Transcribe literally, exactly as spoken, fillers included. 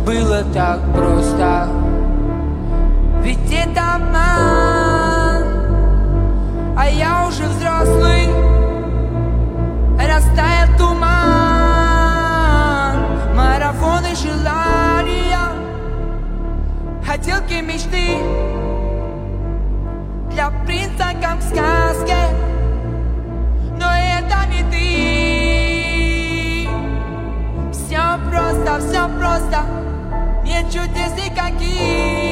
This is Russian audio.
было так просто. Ведь это обман, а я уже взрослый. Растаял туман, марафоны желания, хотелки мечты для принца, как в сказке. Но это не ты. Все просто, все просто, нет чудес никаких.